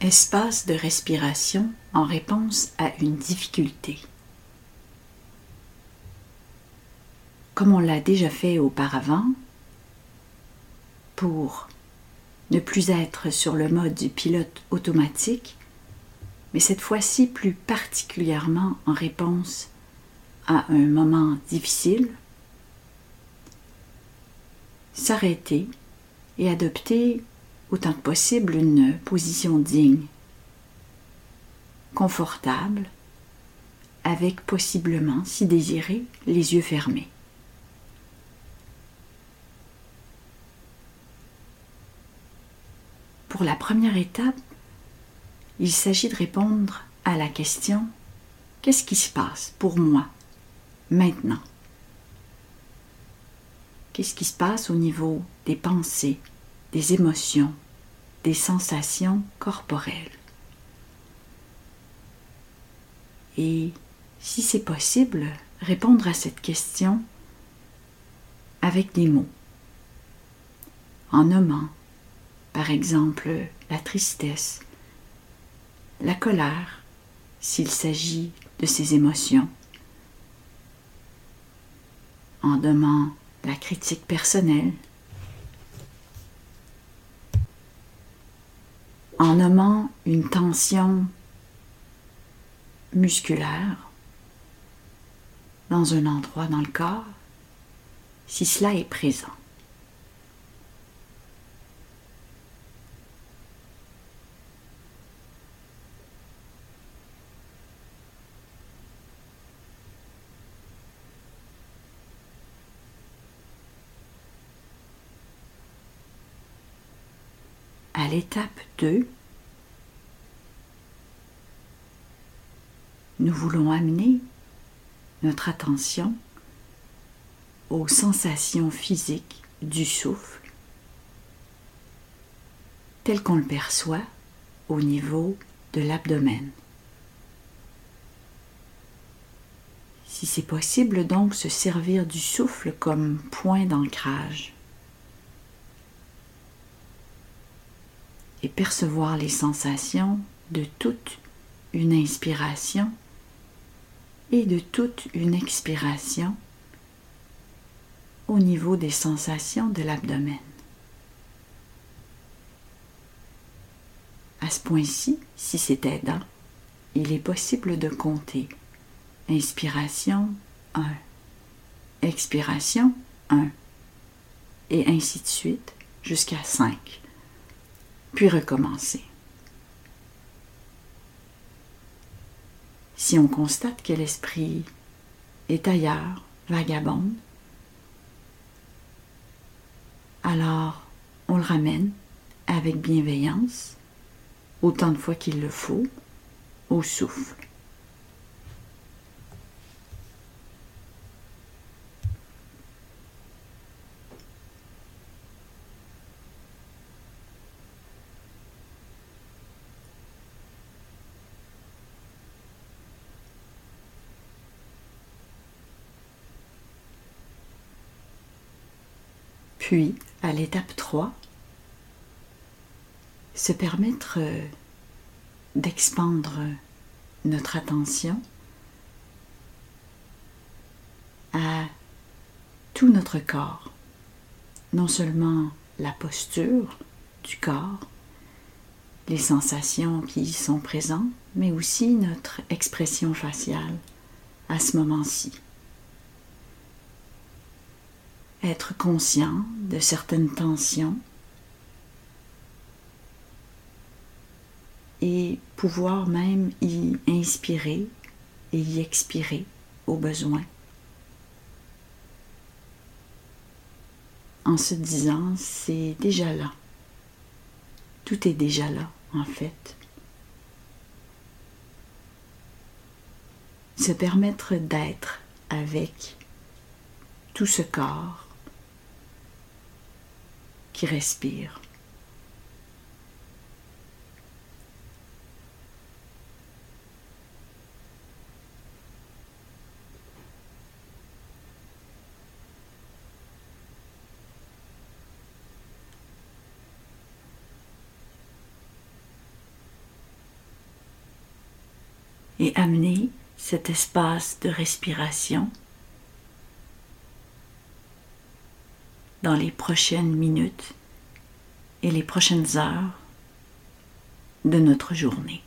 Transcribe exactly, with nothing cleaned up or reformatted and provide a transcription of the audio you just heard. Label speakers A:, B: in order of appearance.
A: Espace de respiration en réponse à une difficulté. Comme on l'a déjà fait auparavant, pour ne plus être sur le mode du pilote automatique, mais cette fois-ci plus particulièrement en réponse à un moment difficile, s'arrêter et adopter autant que possible une position digne, confortable, avec possiblement, si désiré, les yeux fermés. Pour la première étape, il s'agit de répondre à la question « Qu'est-ce qui se passe pour moi, maintenant ?» Qu'est-ce qui se passe au niveau des pensées, des émotions, des sensations corporelles? Et si c'est possible, répondre à cette question avec des mots, en nommant, par exemple, la tristesse, la colère, s'il s'agit de ces émotions, en nommant la critique personnelle, en nommant une tension musculaire dans un endroit dans le corps, si cela est présent. À l'étape deux, nous voulons amener notre attention aux sensations physiques du souffle, tel qu'on le perçoit au niveau de l'abdomen. Si c'est possible, donc, se servir du souffle comme point d'ancrage et percevoir les sensations de toute une inspiration et de toute une expiration au niveau des sensations de l'abdomen. À ce point-ci, si c'est aidant, il est possible de compter inspiration un, expiration un, et ainsi de suite jusqu'à cinq, puis recommencer. Si on constate que l'esprit est ailleurs, vagabonde, alors on le ramène avec bienveillance, autant de fois qu'il le faut, au souffle. Puis, à l'étape trois, se permettre d'expandre notre attention à tout notre corps, non seulement la posture du corps, les sensations qui y sont présentes, mais aussi notre expression faciale à ce moment-ci. Être conscient de certaines tensions et pouvoir même y inspirer et y expirer au besoin. En se disant, c'est déjà là. Tout est déjà là, en fait. Se permettre d'être avec tout ce corps qui respire. et amener cet espace de respiration dans les prochaines minutes et les prochaines heures de notre journée.